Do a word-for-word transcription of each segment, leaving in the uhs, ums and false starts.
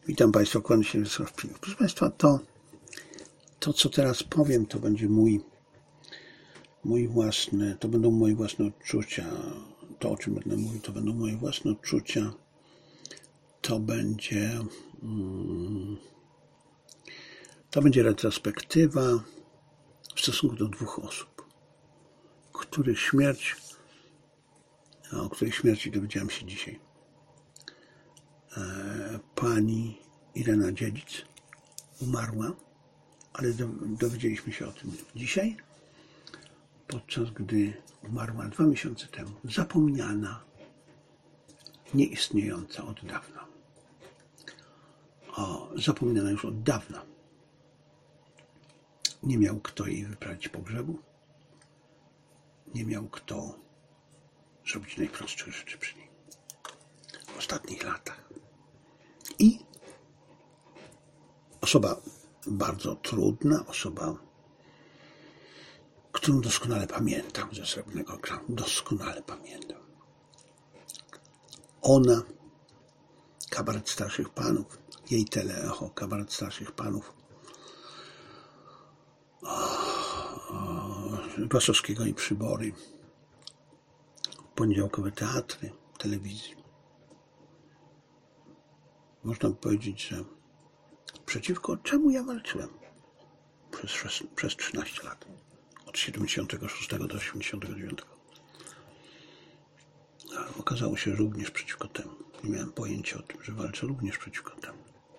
Witam Państwa, kłaniam się Wiesław Pilnik. Proszę Państwa, to, to co teraz powiem, to będzie mój, mój własny, to będą moje własne odczucia. To, o czym będę mówił, to będą moje własne odczucia. To będzie, mm, to będzie retrospektywa w stosunku do dwóch osób, których śmierć, o których śmierci dowiedziałem się dzisiaj. Pani Irena Dziedzic umarła, ale dowiedzieliśmy się o tym dzisiaj, podczas gdy umarła dwa miesiące temu. Zapomniana, nieistniejąca od dawna. O, zapomniana już od dawna. Nie miał kto jej wyprawić pogrzebu. Nie miał kto zrobić najprostszych rzeczy przy niej. W ostatnich latach. I osoba bardzo trudna, osoba, którą doskonale pamiętam ze Srebrnego Ekranu, doskonale pamiętam. Ona, Kabaret Starszych Panów, jej teleecho, Kabaret Starszych Panów, Wasowskiego i Przybory, poniedziałkowe teatry, telewizji. Można by powiedzieć, że przeciwko czemu ja walczyłem przez, przez trzynaście lat, od siedemdziesiątego szóstego do osiemdziesiątego dziewiątego. Okazało się, że również przeciwko temu. Nie miałem pojęcia o tym, że walczę również przeciwko temu.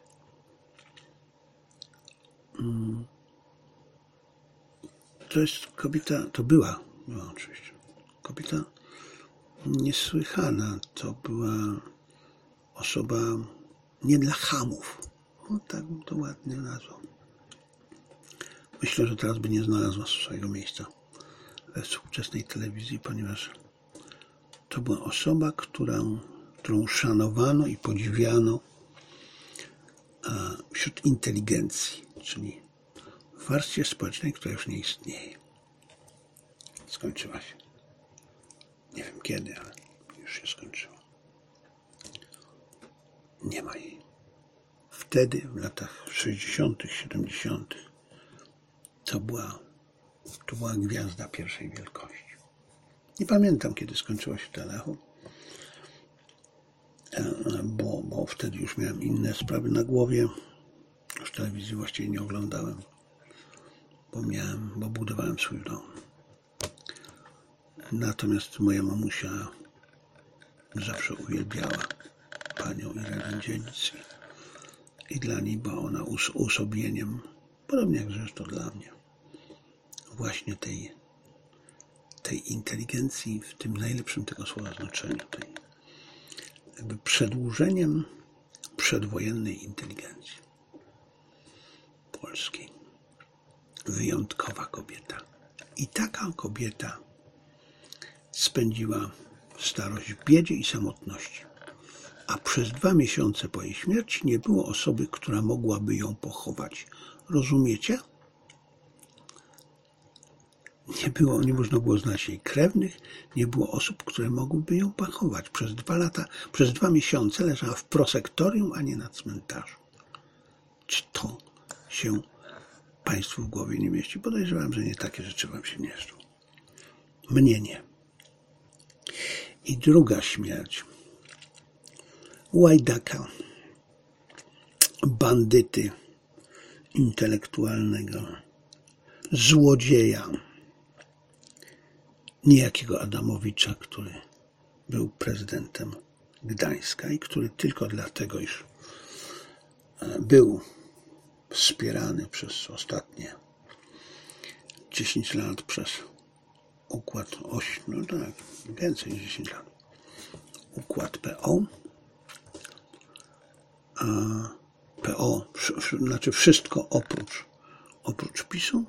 To jest kobieta, to była, była oczywiście, kobieta niesłychana. To była osoba nie dla chamów. O, tak bym to ładnie nazwał. Myślę, że teraz by nie znalazła swojego miejsca we współczesnej telewizji, ponieważ to była osoba, którą, którą szanowano i podziwiano wśród inteligencji, czyli w warstwie społecznej, która już nie istnieje. Skończyła się. Nie wiem kiedy, ale już się skończyła. Nie ma jej. Wtedy, w latach sześćdziesiątych, siedemdziesiątych to była, to była gwiazda pierwszej wielkości. Nie pamiętam, kiedy skończyło się teleecho, bo, bo wtedy już miałem inne sprawy na głowie. Już telewizji właściwie nie oglądałem, bo miałem, bo budowałem swój dom. Natomiast moja mamusia zawsze uwielbiała panią Irenę Dziedzic i dla niej była ona uosobieniem, podobnie jak zresztą dla mnie, właśnie tej, tej inteligencji w tym najlepszym tego słowa znaczeniu, tej jakby przedłużeniem przedwojennej inteligencji polskiej. Wyjątkowa kobieta. I taka kobieta spędziła starość w biedzie i samotności. A przez dwa miesiące po jej śmierci nie było osoby, która mogłaby ją pochować. Rozumiecie? Nie było, nie można było znać jej krewnych, nie było osób, które mogłyby ją pochować. Przez dwa lata, przez dwa miesiące leżała w prosektorium, a nie na cmentarzu. Czy to się Państwu w głowie nie mieści? Podejrzewam, że nie takie rzeczy Wam się mieszczą. Mnie nie. I druga śmierć. Łajdaka, bandyty intelektualnego, złodzieja, niejakiego Adamowicza, który był prezydentem Gdańska i który tylko dlatego, iż był wspierany przez ostatnie dziesięć lat przez układ oś, no tak, więcej niż dziesięć lat, układ P O, a P O, znaczy wszystko oprócz, oprócz PiSu,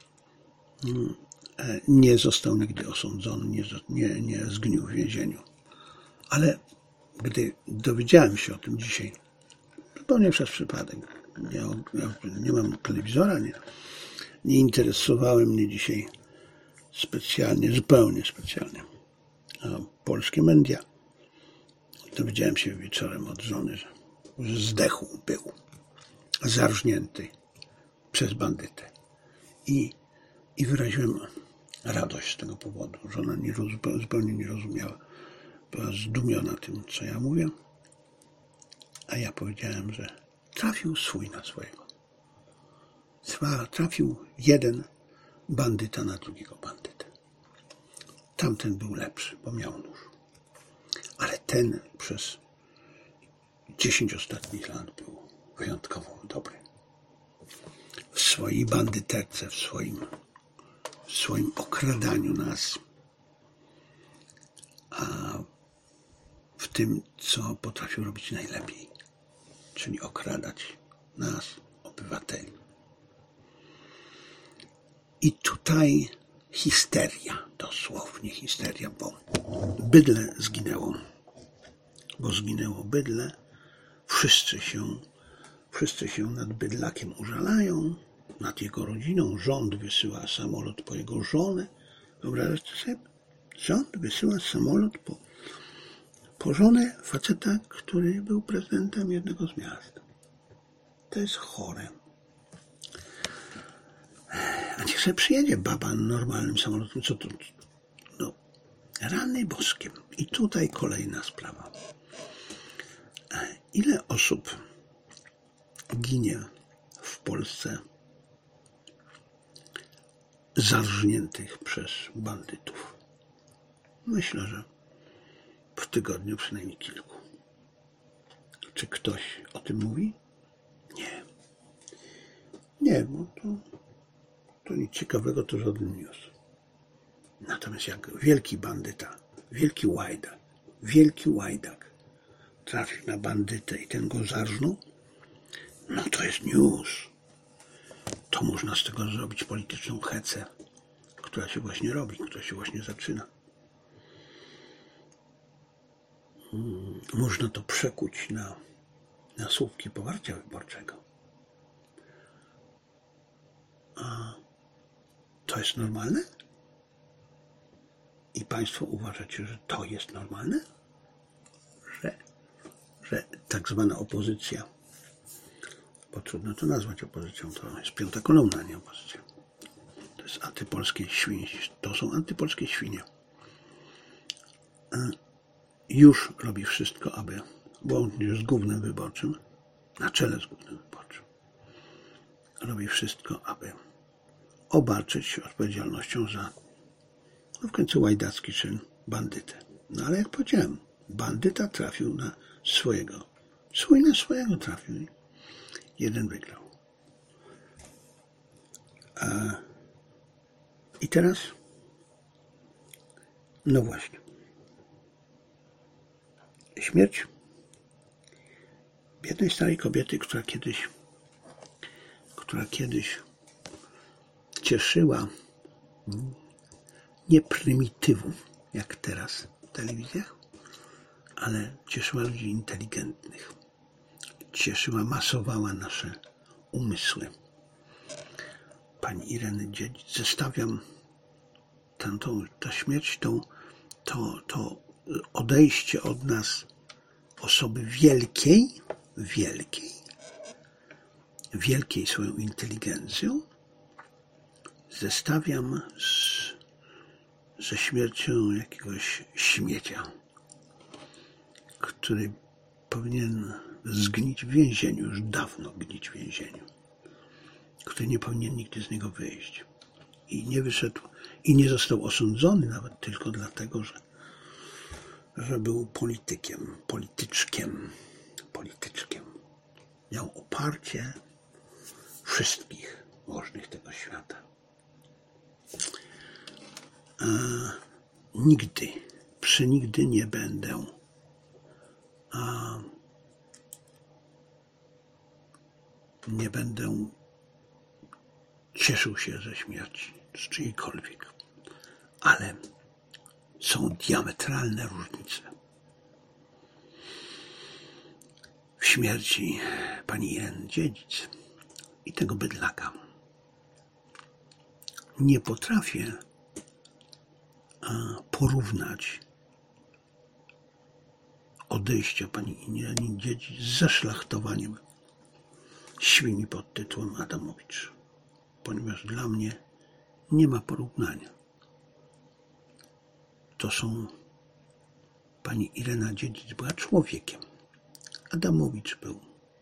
nie został nigdy osądzony, nie, nie, nie zgnił w więzieniu. Ale gdy dowiedziałem się o tym dzisiaj, zupełnie przez przypadek, nie, nie mam telewizora, nie, nie interesowały mnie dzisiaj specjalnie, zupełnie specjalnie polskie media. Dowiedziałem się wieczorem od żony, że zdechł, był zarżnięty przez bandytę. I, i wyraziłem radość z tego powodu, że ona nie roz, zupełnie nie rozumiała. Była zdumiona tym, co ja mówię, a ja powiedziałem, że trafił swój na swojego. Trafił jeden bandyta na drugiego bandytę. Tamten był lepszy, bo miał nóż. Ale ten przez dziesięć ostatnich lat był wyjątkowo dobry. W swojej bandyterce, w swoim, w swoim okradaniu nas, a w tym, co potrafił robić najlepiej, czyli okradać nas, obywateli. I tutaj histeria, dosłownie histeria, bo bydlę zginęło, bo zginęło bydlę, wszyscy się, wszyscy się nad bydlakiem użalają, nad jego rodziną, rząd wysyła samolot po jego żonę, wyobrażacie sobie? Rząd wysyła samolot po, po żonę faceta, który był prezydentem jednego z miast. To jest chore. A niech sobie przyjedzie baba normalnym samolotem, co to? No, rany boskie. I tutaj kolejna sprawa. Ile osób ginie w Polsce zarżniętych przez bandytów? Myślę, że w tygodniu przynajmniej kilku. Czy ktoś o tym mówi? Nie. Nie, bo to, to nic ciekawego, to żaden news. Natomiast jak wielki bandyta, wielki łajdak, wielki łajdak trafił na bandytę i ten go zarżnął, no to jest news. To można z tego zrobić polityczną hecę, która się właśnie robi, która się właśnie zaczyna. Hmm, można to przekuć na, na słupki poparcia wyborczego. A to jest normalne? I Państwo uważacie, że to jest normalne? Że, że tak zwana opozycja, bo trudno to nazwać opozycją, to jest piąta kolumna, nie opozycja. To jest antypolskie świnie, to są antypolskie świnie. Już robi wszystko, aby, łącznie z gównem wyborczym, na czele z gównem wyborczym, robi wszystko, aby obarczyć się odpowiedzialnością za, no w końcu łajdacki czyn, bandytę. No ale jak powiedziałem, bandyta trafił na swojego. Swój na swojego trafił. Jeden wygrał. A, I teraz? No właśnie. Śmierć biednej starej kobiety, która kiedyś, która kiedyś cieszyła nie prymitywów, jak teraz w telewizjach, ale cieszyła ludzi inteligentnych. Cieszyła, masowała nasze umysły. Pani Ireny Dziedzic. Zestawiam tę, tą, tę śmierć, tą, to, to odejście od nas osoby wielkiej, wielkiej, wielkiej swoją inteligencją, zestawiam z, ze śmiercią jakiegoś śmiecia, który powinien zgnić w więzieniu, już dawno gnić w więzieniu, który nie powinien nigdy z niego wyjść. I nie wyszedł, i nie został osądzony nawet tylko dlatego, że, że był politykiem, polityczkiem, polityczkiem. Miał oparcie wszystkich możnych tego świata. A nigdy, przenigdy nie będę a nie będę cieszył się ze śmierci z czyjejkolwiek, ale są diametralne różnice w śmierci pani Ireny Dziedzic i tego bydlaka. Nie potrafię porównać odejścia pani Ireny Dziedzic z zaszlachtowaniem świni pod tytułem Adamowicz, ponieważ dla mnie nie ma porównania. To są... Pani Irena Dziedzic była człowiekiem. Adamowicz był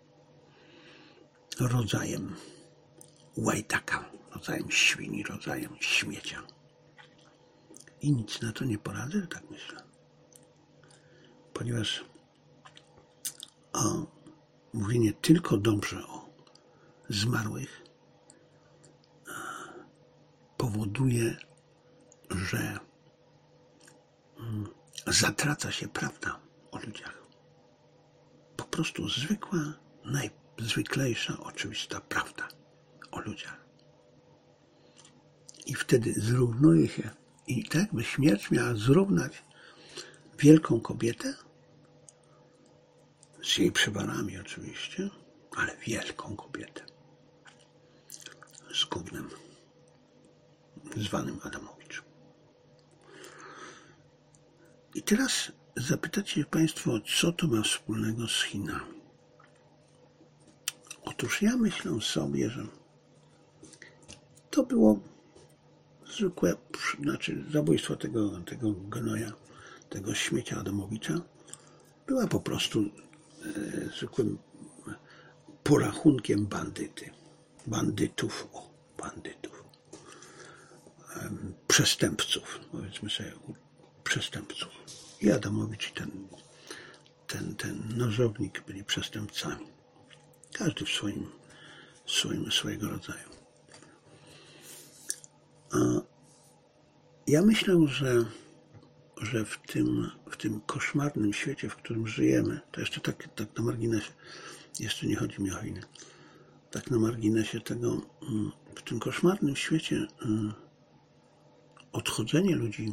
rodzajem łajdaka, rodzajem świni, rodzajem śmiecia. I nic na to nie poradzę, że tak myślę. Ponieważ o, mówienie tylko dobrze o zmarłych powoduje, że zatraca się prawda o ludziach. Po prostu zwykła, najzwyklejsza, oczywista prawda o ludziach. I wtedy zrównuje się, i tak by śmierć miała zrównać wielką kobietę, z jej przywarami oczywiście, ale wielką kobietę, z gównem zwanym Adamowicz. I teraz zapytacie Państwo, co to ma wspólnego z Chinami. Otóż ja myślę sobie, że to było zwykłe, znaczy zabójstwo tego, tego gnoja, tego śmiecia Adamowicza, była po prostu e, zwykłym porachunkiem bandyty. Bandytów, o, bandytów. E, przestępców, powiedzmy sobie, przestępców. I Adamowicz i ten, ten, ten nożownik byli przestępcami. Każdy w swoim, swoim swojego rodzaju. A ja myślę, że, że w tym, w tym koszmarnym świecie, w którym żyjemy, to jeszcze tak, tak na marginesie, jeszcze nie chodzi mi o Chiny, tak na marginesie tego, w tym koszmarnym świecie odchodzenie ludzi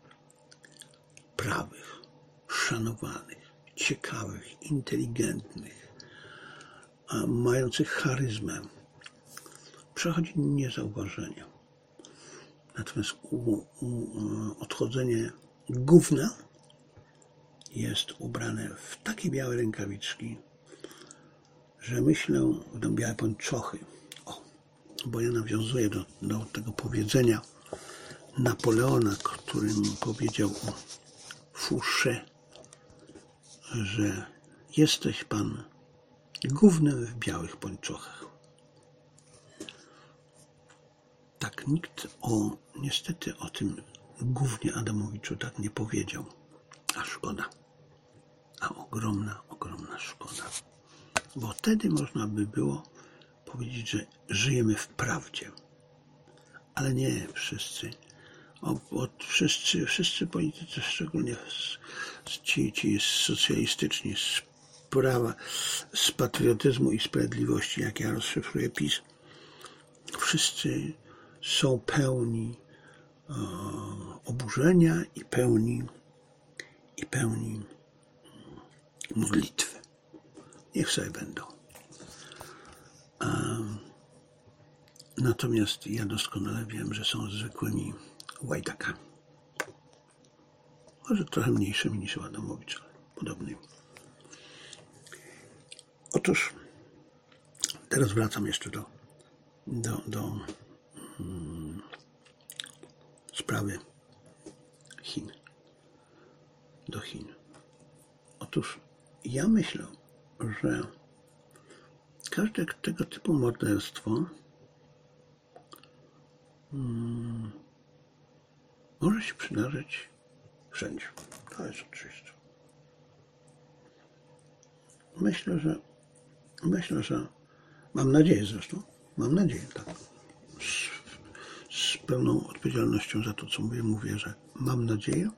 prawych, szanowanych, ciekawych, inteligentnych, mających charyzmę, przechodzi niezauważenie. Natomiast u, u, odchodzenie gówna jest ubrane w takie białe rękawiczki, że myślę, będą białe pończochy. O, bo ja nawiązuję do, do tego powiedzenia Napoleona, którym powiedział o Fouché, że jesteś pan gównem w białych pończochach. Tak nikt o, niestety o tym gównie Adamowiczu tak nie powiedział. A szkoda. A ogromna, ogromna szkoda. Bo wtedy można by było powiedzieć, że żyjemy w prawdzie. Ale nie wszyscy. O, o, wszyscy, wszyscy politycy, szczególnie ci, ci socjalistyczni z prawa, z patriotyzmu i sprawiedliwości, jak ja rozszyfruję PiS, wszyscy są pełni e, oburzenia i pełni, i pełni modlitwy. Niech sobie będą. A, natomiast ja doskonale wiem, że są zwykłymi łajdakami. Może trochę mniejszymi niż Adamowicz, ale podobnymi. Otóż teraz wracam jeszcze do, do, do hmm, sprawy Chin. Do Chin. Otóż ja myślę, że każde tego typu morderstwo hmm, może się przydarzyć wszędzie. To jest oczywiste. Myślę, że myślę, że mam nadzieję zresztą, mam nadzieję, tak, z, z pełną odpowiedzialnością za to, co mówię, mówię, że mam nadzieję,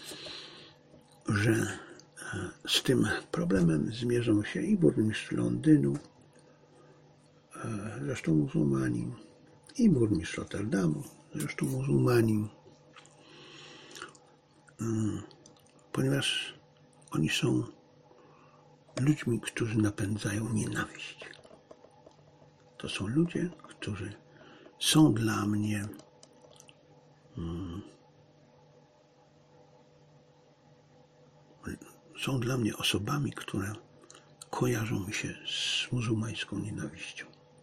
że z tym problemem zmierzą się i burmistrz Londynu, zresztą muzułmanin, i burmistrz Rotterdamu, zresztą muzułmanin, ponieważ oni są ludźmi, którzy napędzają nienawiść. To są ludzie, którzy są dla mnie hmm, są dla mnie osobami, które kojarzą mi się z muzułmańską nienawiścią.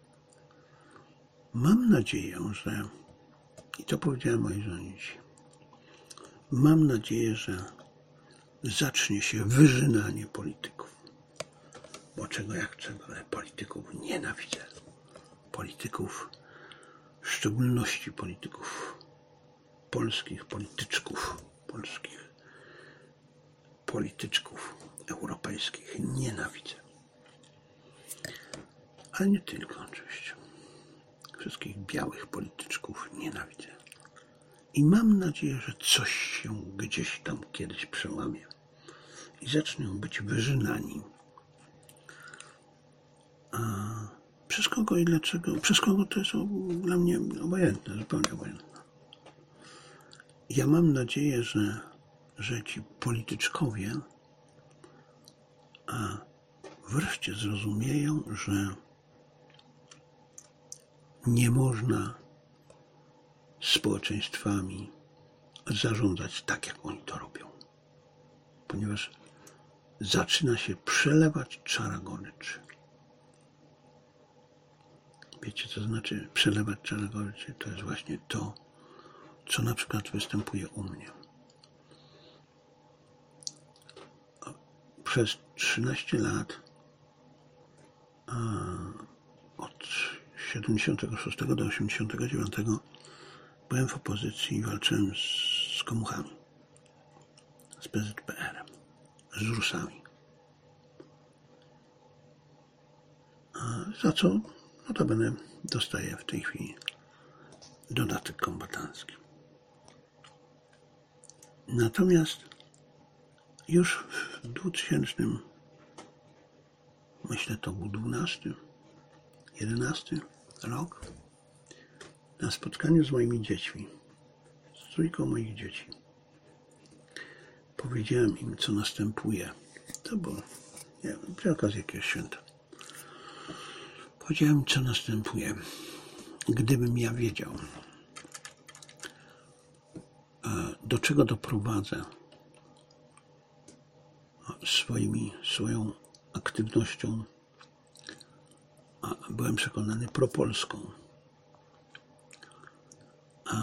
Mam nadzieję, że, i to powiedziałem mojej żonie dzisiaj, mam nadzieję, że zacznie się wyżynanie polityków. Bo czego jak czego, ale polityków nienawidzę. Polityków, w szczególności polityków polskich, polityczków polskich, polityczków europejskich nienawidzę. Ale nie tylko oczywiście. Wszystkich białych polityczków nienawidzę. I mam nadzieję, że coś się gdzieś tam kiedyś przełamie i zaczną być wyżynani. A przez kogo i dlaczego? Przez kogo to jest dla mnie obojętne, zupełnie obojętne. Ja mam nadzieję, że, że ci polityczkowie a wreszcie zrozumieją, że nie można społeczeństwami zarządzać tak, jak oni to robią. Ponieważ zaczyna się przelewać czara goryczy. Wiecie, co znaczy przelewać czara goryczy? To jest właśnie to, co na przykład występuje u mnie. Przez trzynaście lat, od siedemdziesiątego szóstego do osiemdziesiątego dziewiątego, byłem w opozycji i walczyłem z komuchami, z P Z P R-em, z Rusami. Za co notabene dostaję w tej chwili dodatek kombatancki. Natomiast już w dwutysięcznym, myślę to był dwunasty, jedenasty rok, na spotkaniu z moimi dziećmi, z trójką moich dzieci, powiedziałem im, co następuje. To było, nie wiem, przy okazji jakiegoś święta. Powiedziałem, co następuje. Gdybym ja wiedział, do czego doprowadzę swoimi, swoją aktywnością, a byłem przekonany propolską, a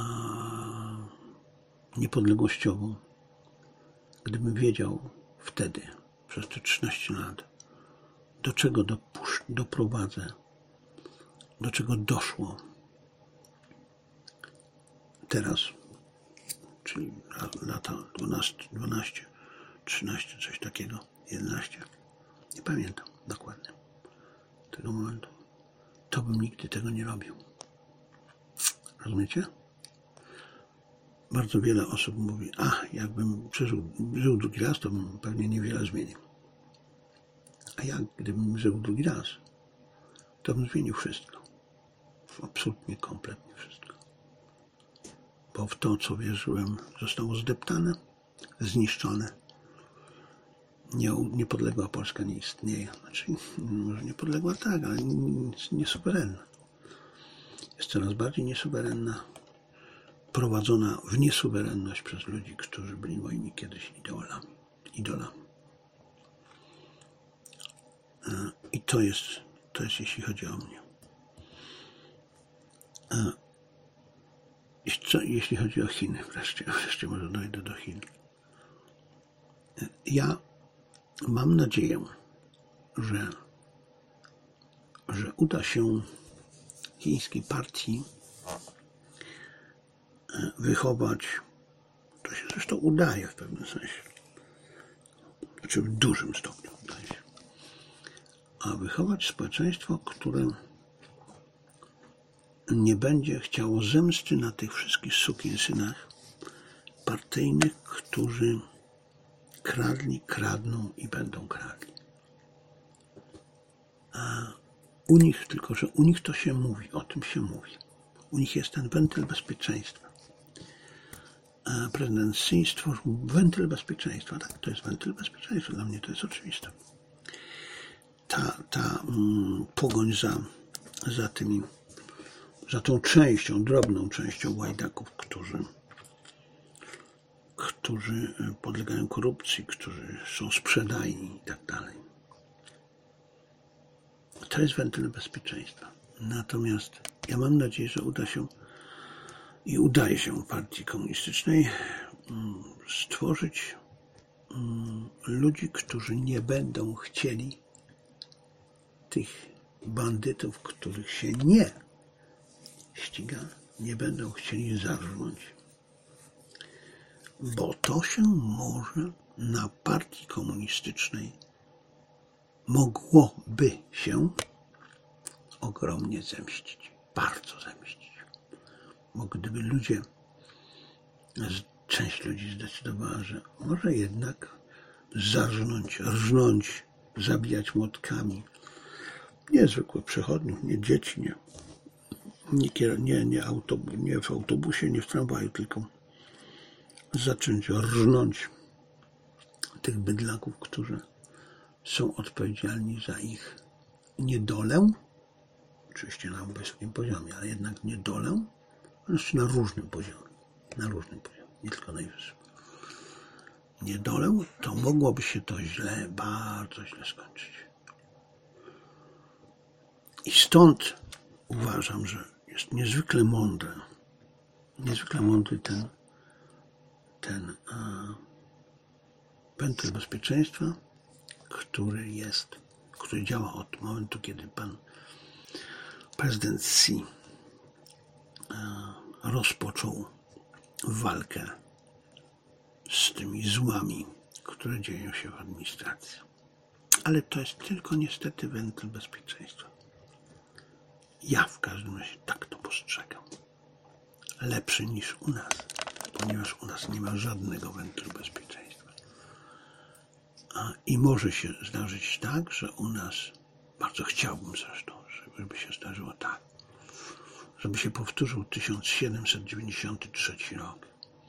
niepodległościową, gdybym wiedział wtedy, przez te trzynaście lat, do czego dopusz- doprowadzę, do czego doszło teraz, czyli lata dwanaście, dwanaście, trzynaście, coś takiego, jedenaście, nie pamiętam dokładnie tego momentu, to bym nigdy tego nie robił. Rozumiecie? Bardzo wiele osób mówi, a jakbym przeżył, żył drugi raz, to bym pewnie niewiele zmienił. A ja, gdybym żył drugi raz, to bym zmienił wszystko. Absolutnie, kompletnie wszystko. Bo w to, co wierzyłem, zostało zdeptane, zniszczone. Nie, niepodległa Polska nie istnieje. Znaczy, może niepodległa tak, ale niesuwerenna. Jest coraz bardziej niesuwerenna, prowadzona w niesuwerenność przez ludzi, którzy byli moimi kiedyś idolami. idolami. I to jest, to jest jeśli chodzi o mnie. Jeśli chodzi o Chiny, wreszcie, wreszcie może dojdę do Chin. Ja mam nadzieję, że, że uda się chińskiej partii wychować, to się zresztą udaje w pewnym sensie, znaczy w dużym stopniu udaje się, a wychować społeczeństwo, które nie będzie chciało zemsty na tych wszystkich sukinsynach partyjnych, którzy kradli, kradną i będą kradli. A u nich, tylko że u nich to się mówi, o tym się mówi. U nich jest ten wentyl bezpieczeństwa. A prezydent Xi stworzył wentyl bezpieczeństwa. Tak, to jest wentyl bezpieczeństwa. Dla mnie to jest oczywiste. Ta, ta mm, pogoń za, za tymi, za tą częścią, drobną częścią łajdaków, którzy którzy podlegają korupcji, którzy są sprzedajni i tak dalej. To jest wentyl bezpieczeństwa. Natomiast ja mam nadzieję, że uda się i udaje się partii komunistycznej stworzyć ludzi, którzy nie będą chcieli tych bandytów, których się nie ściga, nie będą chcieli zarżnąć. Bo to się może na partii komunistycznej mogłoby się ogromnie zemścić. Bardzo zemścić. Bo gdyby ludzie, część ludzi zdecydowała, że może jednak zarżnąć, rżnąć, zabijać młotkami nie zwykłych przechodniów, nie dzieci, nie, nie, nie, nie, autobus, nie w autobusie, nie w tramwaju, tylko zacząć rżnąć tych bydlaków, którzy są odpowiedzialni za ich niedolę, oczywiście na wysokim poziomie, ale jednak niedolę, znaczy na różnym poziomie, na różnym poziomie, nie tylko najwyższym. Niedolę, to mogłoby się to źle, bardzo źle skończyć. I stąd uważam, że jest niezwykle mądre, niezwykle mądry ten, ten wentyl bezpieczeństwa, który jest, który działa od momentu, kiedy pan prezydent Xi rozpoczął walkę z tymi złami, które dzieją się w administracji. Ale to jest tylko niestety wentyl bezpieczeństwa. Ja w każdym razie tak to postrzegam. Lepszy niż u nas, ponieważ u nas nie ma żadnego wentylu bezpieczeństwa. I może się zdarzyć tak, że u nas, bardzo chciałbym zresztą, żeby się zdarzyło tak, żeby się powtórzył tysiąc siedemset dziewięćdziesiąty trzeci rok,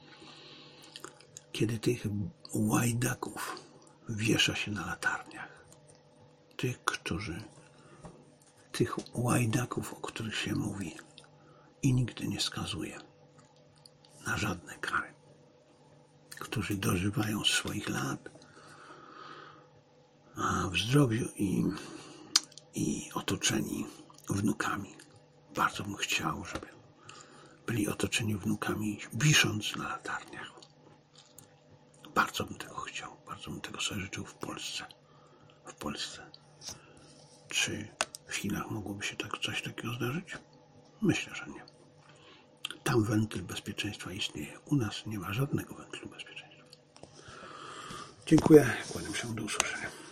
kiedy tych łajdaków wiesza się na latarniach. Tych, którzy, tych łajdaków, o których się mówi i nigdy nie skazuje na żadne kary, którzy dożywają swoich lat a w zdrowiu i, i otoczeni wnukami. Bardzo bym chciał, żeby byli otoczeni wnukami, wisząc na latarniach. Bardzo bym tego chciał, bardzo bym tego sobie życzył w Polsce. W Polsce. Czy w Chinach mogłoby się tak, coś takiego zdarzyć? Myślę, że nie. Tam wentyl bezpieczeństwa istnieje. U nas nie ma żadnego wentylu bezpieczeństwa. Dziękuję. Kłaniam się, do usłyszenia.